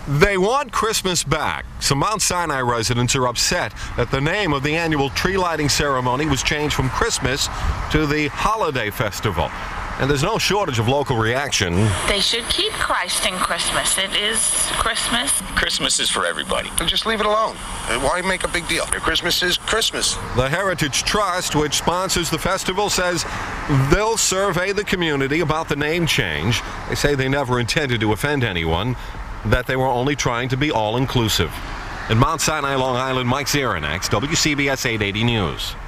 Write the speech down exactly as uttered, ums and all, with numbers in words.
They want Christmas back. Some Mount Sinai residents are upset that the name of the annual tree lighting ceremony was changed from Christmas to the Holiday Festival. And there's no shortage of local reaction. They should keep Christ in Christmas. It is Christmas. Christmas is for everybody. Just leave it alone. Why make a big deal? Christmas is Christmas. The Heritage Trust, which sponsors the festival, says they'll survey the community about the name change. They say they never intended to offend anyone, that they were only trying to be all-inclusive. In Mount Sinai, Long Island, Mike Zeranax, W C B S eight eighty News.